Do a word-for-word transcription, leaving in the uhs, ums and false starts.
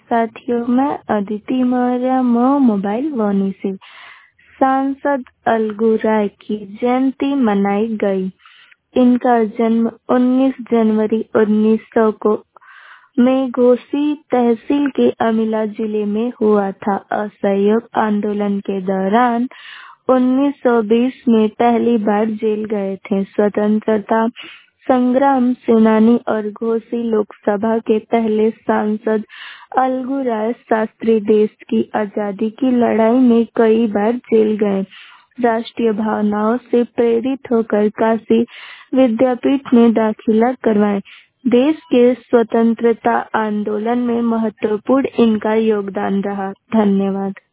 साथियों, मैं अदिति मौर्य मो मोबाइल वानी से। सांसद अलगू राय की जयंती मनाई गई। इनका जन्म उन्नीस जनवरी उन्नीस सौ को में घोसी तहसील के अमिला जिले में हुआ था। असहयोग आंदोलन के दौरान उन्नीस सौ बीस में पहली बार जेल गए थे। स्वतंत्रता संग्राम सेनानी और घोसी लोकसभा के पहले सांसद अलगू राय शास्त्री देश की आजादी की लड़ाई में कई बार जेल गए। राष्ट्रीय भावनाओं से प्रेरित होकर काशी विद्यापीठ में दाखिला करवाए। देश के स्वतंत्रता आंदोलन में महत्वपूर्ण इनका योगदान रहा। धन्यवाद।